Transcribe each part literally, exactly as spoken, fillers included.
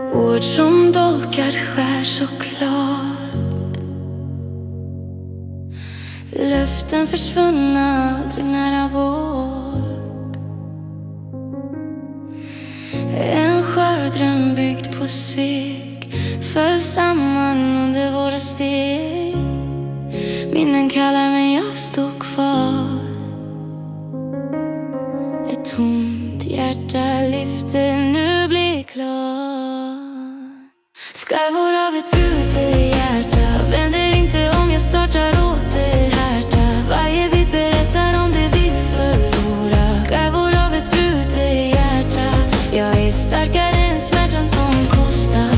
Ord som dolkar skär så klart. Löften försvunna, aldrig nära vår. En skör dröm byggd på svek föll samman under våra steg. Minnen kallar men jag står kvar. Ett tomt hjärta lyfter, nu blir klart. Skärvor av ett brutet hjärta vänder inte om jag startar åter härta. Varje bit berättar om det vi förlorar. Skärvor av ett brutet hjärta. Jag är starkare än smärtan som kostar.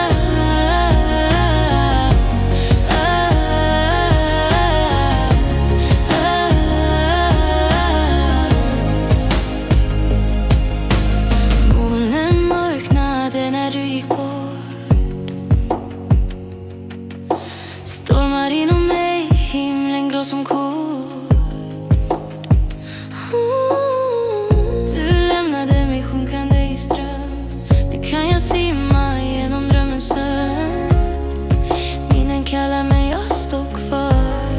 Molnen mörknade när du gick bort. Stormar inom mig, himlen grå som kor. Du lämnade mig sjunkande i ström. Nu kan jag simma genom drömmens sömn. Minnen kallar men jag står kvar.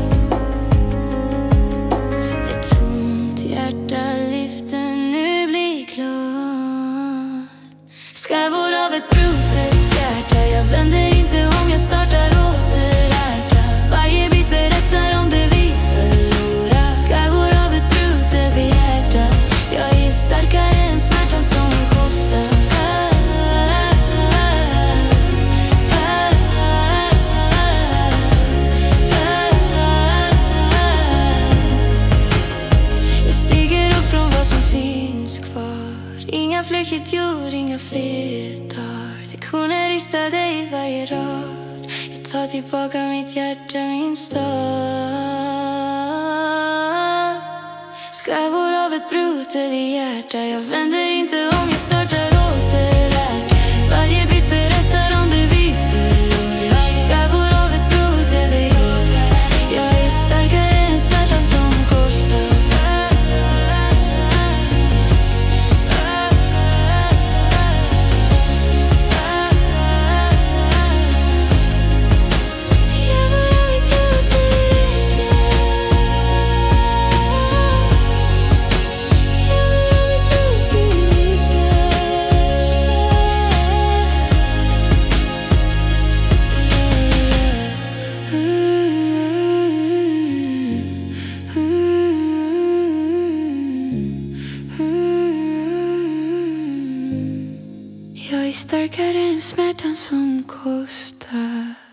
Ett tomt hjärta lyfter, nu blir klart. Skärvor av ett brutet hjärta. Jag vänder inte om jag startar åter härta. Varje bit berättar om det vi förlorar. Skärvor av ett brutet hjärta. Jag är starkare än smärtan som kostar. Jag stiger upp från vad som finns kvar. Inga fler kitjor, inga fler dagar. Lektioner ristade i varje rad. Jag tar tillbaka mitt hjärta, min stad. Skärvor av ett brutet hjärta. Jag vänder inte om jag startar åter härta. Varje bit berättar om det vi förlorar. Skärvor av ett brutet hjärta. Jag är starkare än smärtan som kostar. Jag är starkare än smärtan som kostar.